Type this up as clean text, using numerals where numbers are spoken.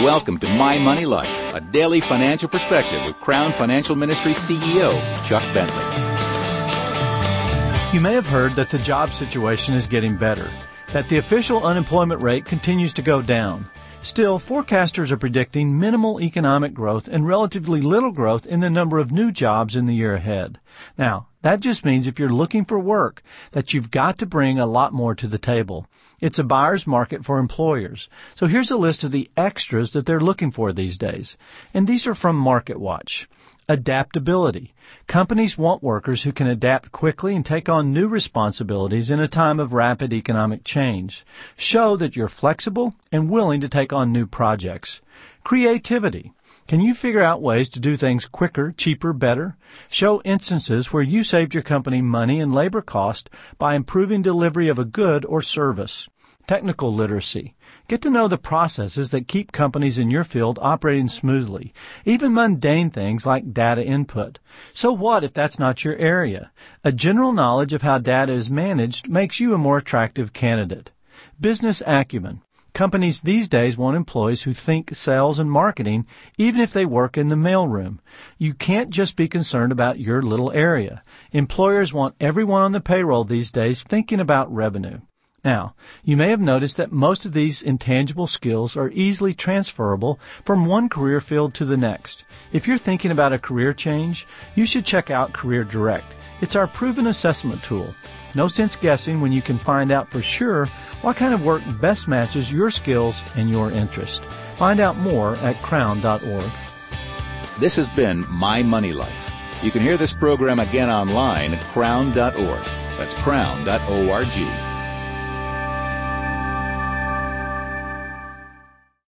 Welcome to My Money Life, a daily financial perspective with Crown Financial Ministry CEO Chuck Bentley. You may have heard that the job situation is getting better, that the official unemployment rate continues to go down. Still, forecasters are predicting minimal economic growth and relatively little growth in the number of new jobs in the year ahead. Now, that just means if you're looking for work, that you've got to bring a lot more to the table. It's a buyer's market for employers. So here's a list of the extras that they're looking for these days. And these are from MarketWatch. Adaptability. Companies want workers who can adapt quickly and take on new responsibilities in a time of rapid economic change. Show that you're flexible and willing to take on new projects. Creativity. Can you figure out ways to do things quicker, cheaper, better? Show instances where you saved your company money and labor cost by improving delivery of a good or service. Technical literacy. Get to know the processes that keep companies in your field operating smoothly, even mundane things like data input. So what if that's not your area? A general knowledge of how data is managed makes you a more attractive candidate. Business acumen. Companies these days want employees who think sales and marketing, even if they work in the mailroom. You can't just be concerned about your little area. Employers want everyone on the payroll these days thinking about revenue. Now, you may have noticed that most of these intangible skills are easily transferable from one career field to the next. If you're thinking about a career change, you should check out Career Direct. It's our proven assessment tool. No sense guessing when you can find out for sure what kind of work best matches your skills and your interest. Find out more at crown.org. This has been My Money Life. You can hear this program again online at crown.org. That's crown.org.